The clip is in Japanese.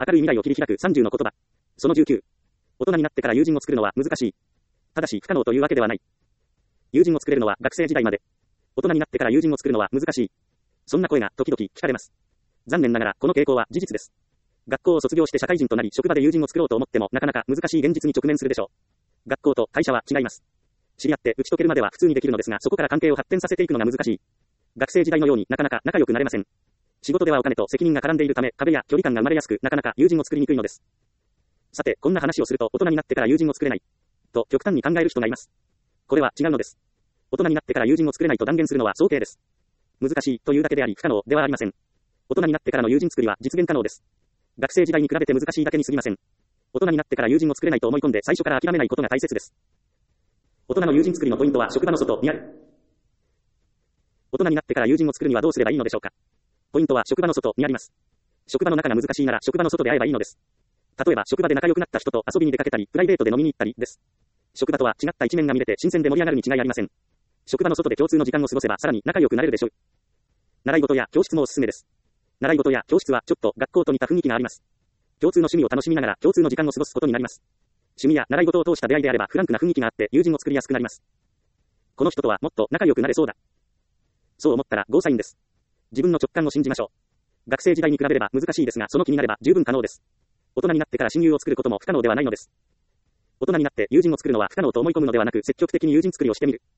明るい未来を切り開く30の言葉。その19。大人になってから友人を作るのは難しい。ただし不可能というわけではない。友人を作れるのは学生時代まで。大人になってから友人を作るのは難しい。そんな声が時々聞かれます。残念ながらこの傾向は事実です。学校を卒業して社会人となり職場で友人を作ろうと思ってもなかなか難しい現実に直面するでしょう。学校と会社は違います。知り合って打ち解けるまでは普通にできるのですが、そこから関係を発展させていくのが難しい。学生時代のようになかなか仲良くなれません。仕事ではお金と責任が絡んでいるため、壁や距離感が生まれやすく、なかなか友人を作りにくいのです。さて、こんな話をすると大人になってから友人を作れないと極端に考える人がいます。これは違うのです。大人になってから友人を作れないと断言するのは早計です。難しいというだけであり不可能ではありません。大人になってからの友人作りは実現可能です。学生時代に比べて難しいだけに過ぎません。大人になってから友人を作れないと思い込んで最初から諦めないことが大切です。大人の友人作りのポイントは職場の外にある。大人になってから友人を作るにはどうすればいいのでしょうか。ポイントは職場の外にあります。職場の中が難しいなら職場の外で会えばいいのです。例えば職場で仲良くなった人と遊びに出かけたり、プライベートで飲みに行ったりです。職場とは違った一面が見れて新鮮で盛り上がるに違いありません。職場の外で共通の時間を過ごせばさらに仲良くなれるでしょう。習い事や教室もおすすめです。習い事や教室はちょっと学校と似た雰囲気があります。共通の趣味を楽しみながら共通の時間を過ごすことになります。趣味や習い事を通した出会いであればフランクな雰囲気があって友人を作りやすくなります。この人とはもっと仲良くなれそうだ。そう思ったらゴーサインです。自分の直感を信じましょう。学生時代に比べれば難しいですが、その気になれば十分可能です。大人になってから親友を作ることも不可能ではないのです。大人になって友人を作るのは不可能と思い込むのではなく、積極的に友人作りをしてみる。